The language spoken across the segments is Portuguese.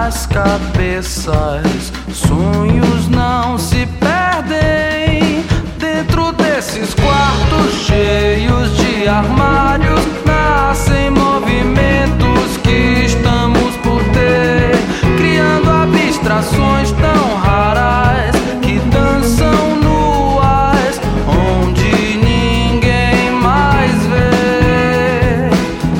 nas cabeças, sonhos não se perdem dentro desses quartos cheios de armários. Nascem movimentos que estamos por ter, criando abstrações tão raras que dançam nuas onde ninguém mais vê.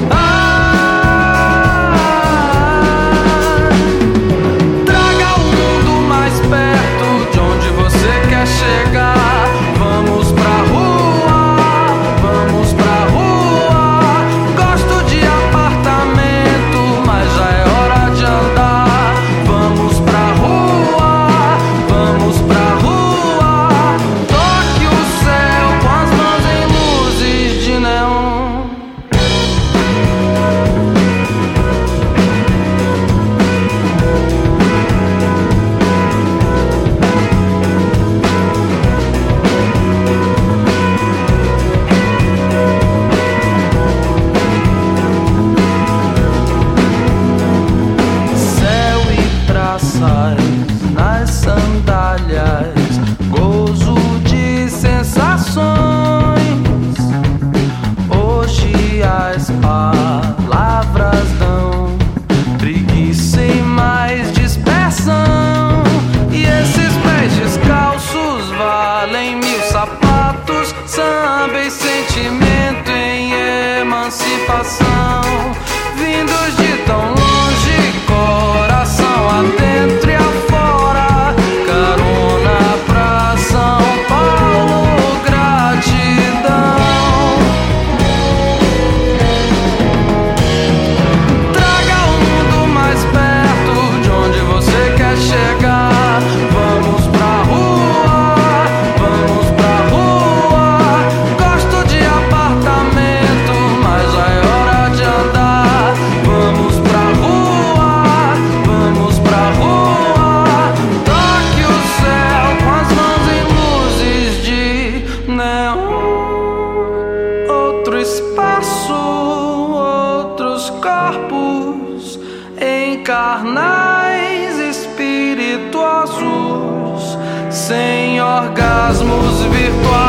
Traga o mundo mais perto de onde você quer chegar. Vamos pra rua, vamos pra rua. Gosto de apartamento, mas já é hora de andar. Vamos pra rua, vamos pra rua. Toque o céu com as mãos em luzes de neon. Céu e traças nas sandálias, gozo de sensações. Hoje as palavras dão preguiça e mais dispersão. E esses pés descalços valem 1000 sapatos. Samba e sentimento em emancipação, vindos de tão longe, coração adentro e afora. Carona pra São Paulo, gratidão. Traga o mundo mais perto de onde você quer chegar. Vamos pra rua, vamos pra rua. Gosto de apartamento, mas já é hora de andar. Vamos pra rua, vamos pra rua. Toque o céu com as mãos em luzes de neon. Outro espaço, outros corpos em carnais espirituosos, sem orgasmos virtuais.